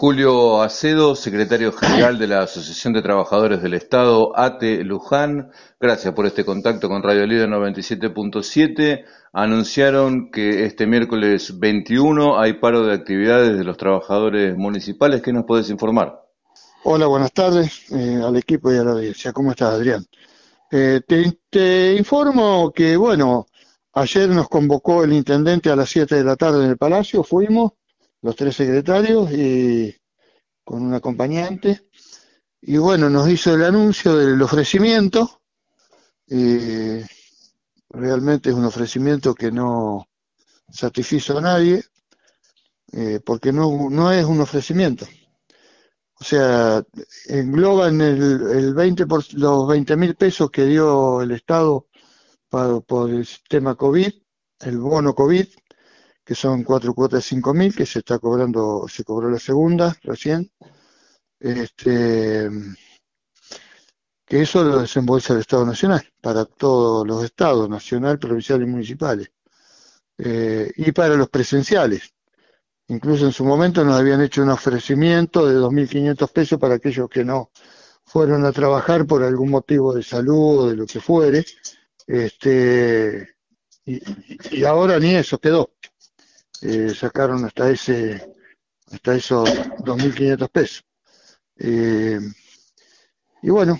Julio Acedo, secretario general de la Asociación de Trabajadores del Estado, ATE Luján. Gracias por este contacto con Radio Líder 97.7. Anunciaron que este miércoles 21 hay paro de actividades de los trabajadores municipales. ¿Qué nos podés informar? Hola, buenas tardes al equipo y a la audiencia. ¿Cómo estás, Adrián? Te informo que, bueno, ayer nos convocó el intendente a las 7 de la tarde en el Palacio, fuimos los tres secretarios y con un acompañante, y bueno, nos hizo el anuncio del ofrecimiento. eh, Realmente es un ofrecimiento que no satisfizo a nadie, porque no es un ofrecimiento. O sea, engloban el 20 los 20.000 pesos que dio el Estado por el sistema COVID, el bono COVID, que son cuatro cuotas de 5.000, que se está cobrando, se cobró la segunda recién. Este, que eso lo desembolsa el Estado Nacional para todos los estados, nacional, provincial y municipales, y para los presenciales. Incluso en su momento nos habían hecho un ofrecimiento de 2.500 pesos para aquellos que no fueron a trabajar por algún motivo de salud o de lo que fuere. Este, y ahora ni eso quedó. Sacaron hasta esos 2.500 pesos. Eh, y bueno,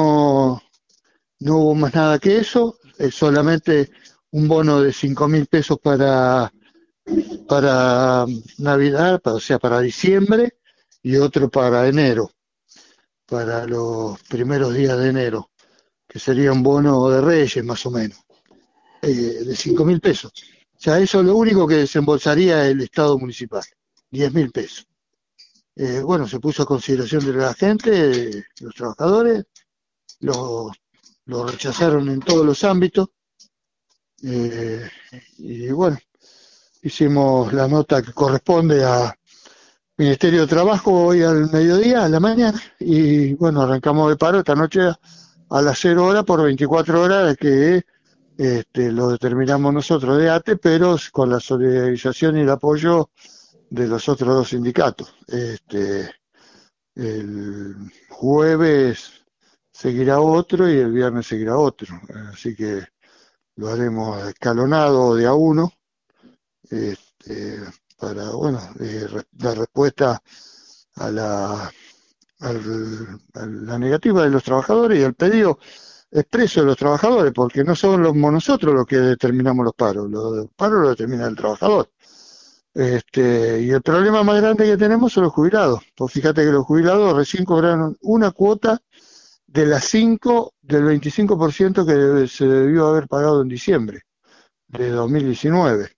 no hubo más nada que eso, solamente un bono de 5.000 pesos para Navidad, o sea, para diciembre, y otro para enero, para los primeros días de enero, que sería un bono de Reyes más o menos, de 5.000 pesos. O sea, eso es lo único que desembolsaría el Estado municipal, 10.000 pesos. Bueno, se puso a consideración de la gente, los trabajadores, lo, lo rechazaron en todos los ámbitos, eh, y bueno, hicimos la nota que corresponde a Ministerio de Trabajo hoy al mediodía, a la mañana, y bueno, arrancamos de paro esta noche a las 0 horas por 24 horas, que lo determinamos nosotros de ATE, pero con la solidarización y el apoyo de los otros dos sindicatos. El jueves seguirá otro y el viernes seguirá otro, así que lo haremos escalonado de a uno, este, para, bueno, dar respuesta a a la negativa de los trabajadores y al pedido expreso de los trabajadores, porque no somos nosotros los que determinamos los paros los determina el trabajador. Y el problema más grande que tenemos son los jubilados. Pues fíjate que los jubilados recién cobraron una cuota de las 5 del 25% que se debió haber pagado en diciembre de 2019.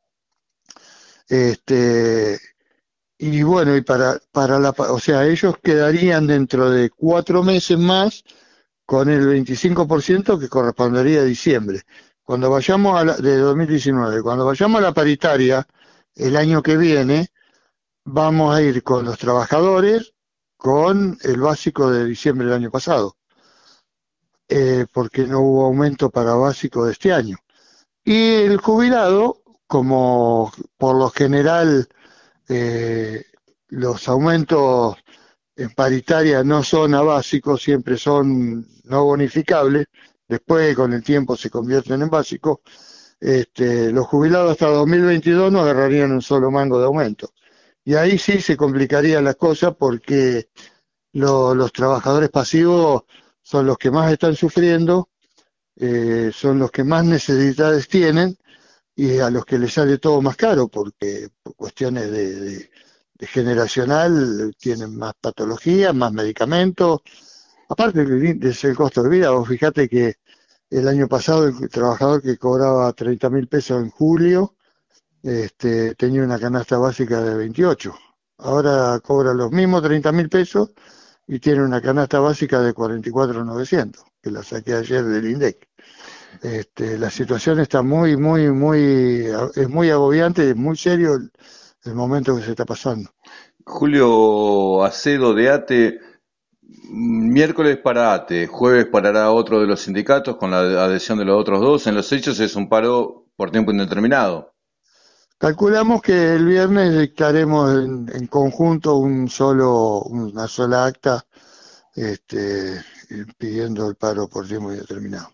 Este, y bueno, y o sea, ellos quedarían dentro de 4 meses más con el 25% que correspondería a diciembre. Cuando vayamos de 2019, cuando vayamos a la paritaria el año que viene, vamos a ir con los trabajadores con el básico de diciembre del año pasado, porque no hubo aumento para básico de este año. Y el jubilado, como por lo general eh, los aumentos en paritaria no son a básicos, siempre son no bonificables, después con el tiempo se convierten en básicos. Los jubilados hasta 2022 no agarrarían un solo mango de aumento. Y ahí sí se complicarían las cosas, porque los trabajadores pasivos son los que más están sufriendo, son los que más necesidades tienen y a los que les sale todo más caro, porque por cuestiones de generacional tienen más patologías, más medicamentos. Aparte es el costo de vida. Vos fíjate que el año pasado el trabajador que cobraba 30.000 pesos en julio, tenía una canasta básica de 28. Ahora cobra los mismos 30.000 pesos y tiene una canasta básica de 44.900, que la saqué ayer del INDEC. La situación está es muy agobiante, es muy serio el momento que se está pasando. Julio Acedo de ATE, miércoles para ATE, jueves parará otro de los sindicatos con la adhesión de los otros dos. En los hechos es un paro por tiempo indeterminado. Calculamos que el viernes dictaremos en conjunto una sola acta, este, pidiendo el paro por tiempo indeterminado.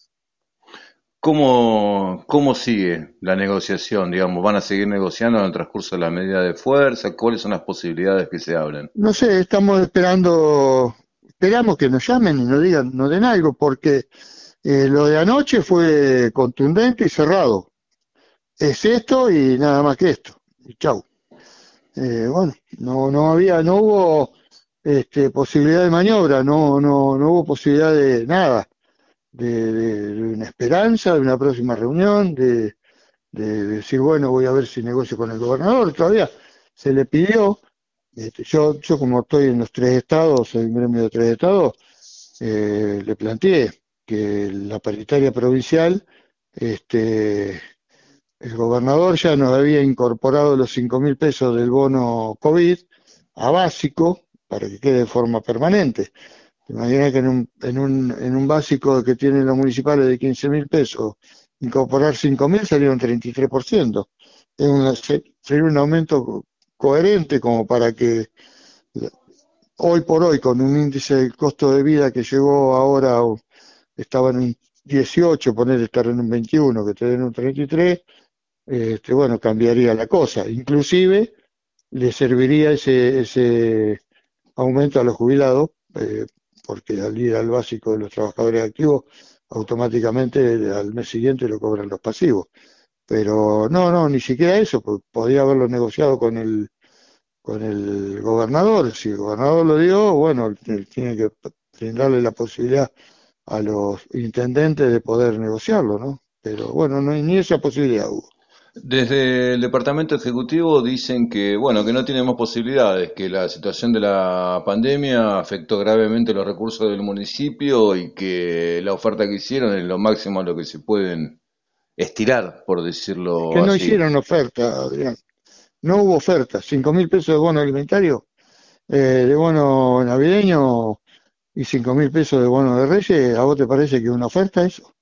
¿Cómo sigue la negociación? Digamos, ¿van a seguir negociando en el transcurso de la medida de fuerza? ¿Cuáles son las posibilidades que se hablan? No sé, esperamos que nos llamen y nos digan, nos den algo, porque lo de anoche fue contundente y cerrado. Es esto y nada más que esto. Y chau. Bueno, no hubo posibilidad de maniobra, no hubo posibilidad de nada, de una esperanza, de una próxima reunión, de decir, bueno, voy a ver si negocio con el gobernador. Todavía se le pidió, yo como estoy en los tres estados, el gremio de tres estados, le planteé que la paritaria provincial, este, el gobernador ya nos había incorporado los 5.000 pesos del bono COVID a básico para que quede de forma permanente. Imagina que en un básico que tienen los municipales de 15.000 pesos, incorporar 5.000 salieron 33%. Sería un aumento coherente como para que hoy por hoy, con un índice del costo de vida que llegó ahora, estaba en un 18, poner estar en un 21, que te den un 33, bueno, cambiaría la cosa. Inclusive le serviría ese aumento a los jubilados, porque al ir al básico de los trabajadores activos, automáticamente al mes siguiente lo cobran los pasivos. Pero no, ni siquiera eso, podía haberlo negociado con el gobernador. Si el gobernador lo dio, bueno, él tiene que brindarle la posibilidad a los intendentes de poder negociarlo, ¿no? Pero bueno, no hay ni esa posibilidad hubo. Desde el departamento ejecutivo dicen que, bueno, que no tenemos posibilidades, que la situación de la pandemia afectó gravemente los recursos del municipio y que la oferta que hicieron es lo máximo a lo que se pueden estirar, por Es que decirlo no así. hicieron oferta, Adrián. No hubo oferta. 5.000 pesos de bono alimentario, de bono navideño y 5.000 pesos de bono de Reyes. ¿A vos te parece que es una oferta eso?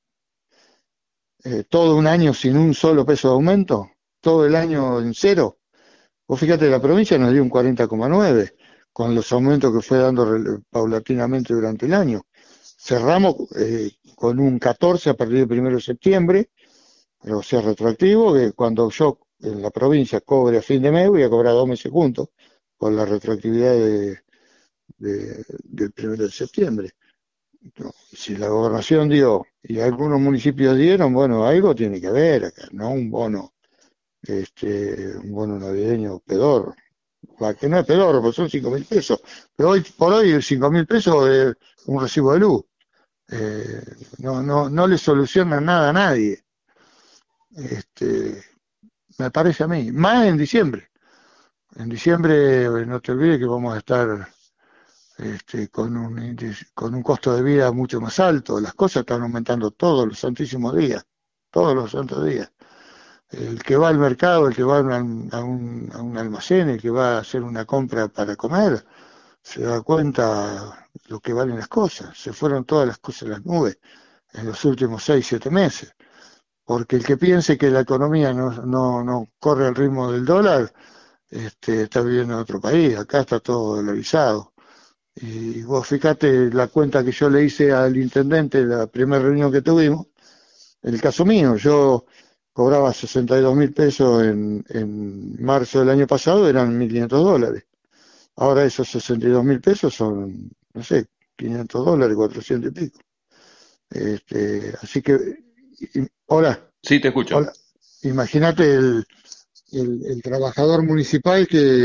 Todo un año sin un solo peso de aumento, todo el año en cero. Vos fíjate, la provincia nos dio un 40,9 con los aumentos que fue dando paulatinamente durante el año. Cerramos con un 14 a partir del 1 de septiembre, o sea, retroactivo, que cuando yo en la provincia cobre a fin de mes, voy a cobrar 2 meses juntos, con la retroactividad del 1 de septiembre. No, si la gobernación dio y algunos municipios dieron, bueno, algo tiene que ver acá, no un bono navideño pedorro. Que no es pedorro, porque son 5.000 pesos. Pero hoy por hoy 5.000 pesos es un recibo de luz. Eh, no le soluciona nada a nadie. Este, Me parece a mí. Más en diciembre. En diciembre, no te olvides que vamos a estar con un costo de vida mucho más alto. Las cosas están aumentando todos los santísimos días. Todos los santos días. El que va al mercado, el que va a un almacén, el que va a hacer una compra para comer, se da cuenta lo que valen las cosas. Se fueron todas las cosas a las nubes en los últimos 6, 7 meses. Porque el que piense que la economía no corre al ritmo del dólar, está viviendo en otro país. Acá está todo dolarizado. Y vos fíjate la cuenta que yo le hice al intendente la primera reunión que tuvimos. En el caso mío, yo cobraba 62.000 pesos en marzo del año pasado, eran $1.500. Ahora esos 62.000 pesos son, no sé, $500, 400 y pico. Así que, hola, Sí, te escucho. hola, imagínate el trabajador municipal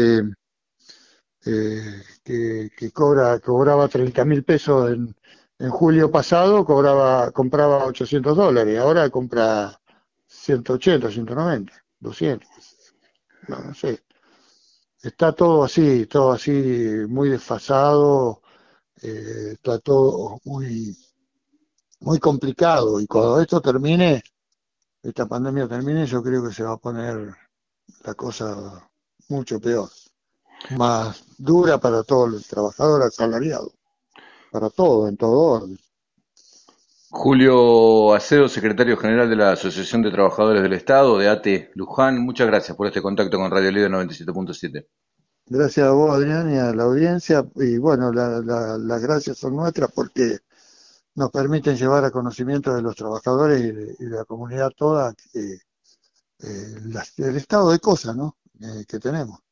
que cobraba 30.000 pesos en julio pasado, compraba $800, ahora compra 180, 190, 200, no sé. Está todo así, muy desfasado, está todo muy complicado. Y cuando esta pandemia termine, yo creo que se va a poner la cosa mucho peor, más dura para todo el trabajador asalariado, para todo, en todo orden. Julio Acedo, secretario general de la Asociación de Trabajadores del Estado, de ATE Luján, muchas gracias por este contacto con Radio Líder 97.7. Gracias a vos, Adrián, y a la audiencia. Y bueno, las gracias son nuestras porque nos permiten llevar a conocimiento de los trabajadores y de la comunidad toda el estado de cosas, ¿no? Que tenemos.